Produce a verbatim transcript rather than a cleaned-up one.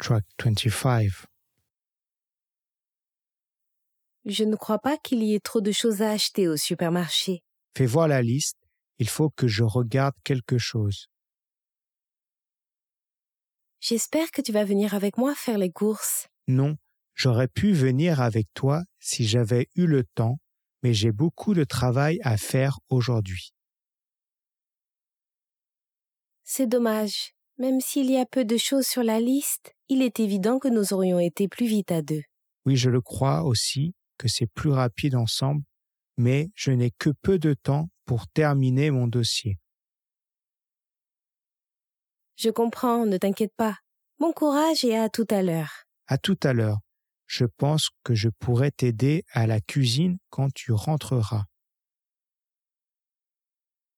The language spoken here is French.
Track twenty-five. Je ne crois pas qu'il y ait trop de choses à acheter au supermarché. Fais voir la liste, il faut que je regarde quelque chose. J'espère que tu vas venir avec moi faire les courses. Non, j'aurais pu venir avec toi si j'avais eu le temps, mais j'ai beaucoup de travail à faire aujourd'hui. C'est dommage. Même s'il y a peu de choses sur la liste, il est évident que nous aurions été plus vite à deux. Oui, je le crois aussi que c'est plus rapide ensemble, mais je n'ai que peu de temps pour terminer mon dossier. Je comprends, ne t'inquiète pas. Bon courage et à tout à l'heure. À tout à l'heure. Je pense que je pourrais t'aider à la cuisine quand tu rentreras.